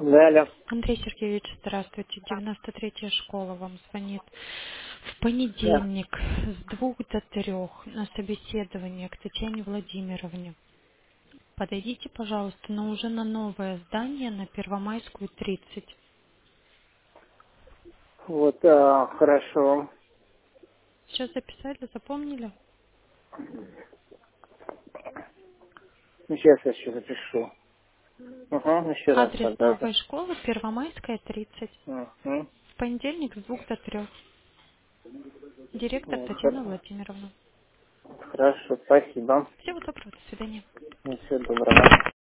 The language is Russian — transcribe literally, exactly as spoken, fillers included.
Да, алло. Андрей Сергеевич, здравствуйте. девяносто третья школа вам звонит. В Да. понедельник с двух до трех на собеседование к Татьяне Владимировне. Подойдите, пожалуйста, но уже на новое здание на Первомайскую тридцать. Вот, а, хорошо. Сейчас записали, запомнили? Ну, сейчас я еще запишу. Угу, еще раз Адрес тогда. новой школы Первомайская тридцать. Угу. В понедельник с двух до трех. Директор Вот, Татьяна хор- Владимировна. хорошо, спасибо. Всего доброго, до свидания. Всего доброго.